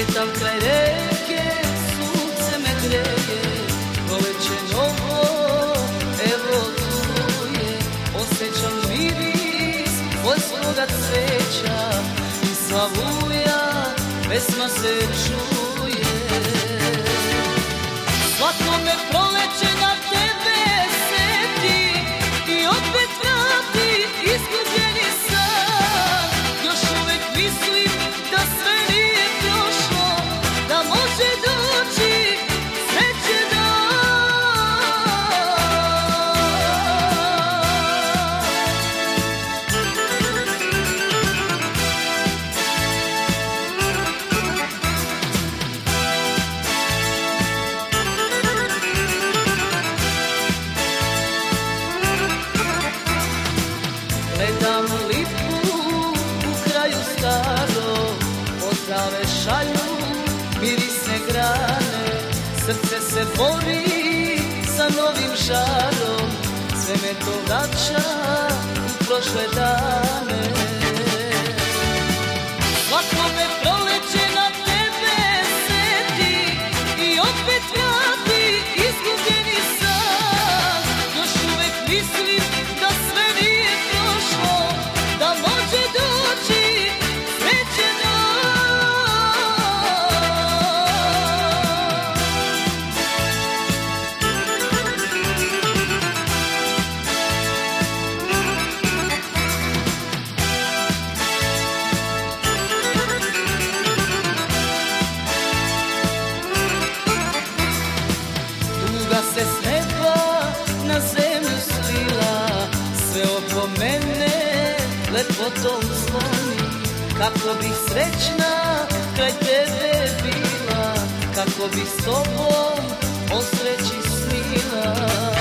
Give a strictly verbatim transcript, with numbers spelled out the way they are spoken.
Šetam kraj reke, sunce me greje, proleće novo, evo tu je. Osjećam miris poljskoga cveća i slavuja, pesma se čuje. Svako me proleće na tebe seti i opet vrati izgubljeni san. Još uvek mislim da sve nije prošlo, da može doći srećen Gledam lipu u kraju staro, pozdrave šalju mirisne grane. Srce se bori sa novim žarom, sve me to vraća u prošle dane. Svako me proleće na tebe seti i opet vrati izgubljeni san. Još uvek mislim da sve nije prošlo, da može doći srećen Tuga se s neba na zemlju slila, sve oko mene lepotom sloni. Kako bih srećna kraj tebe bila, kako bih s tobom o sreći snila.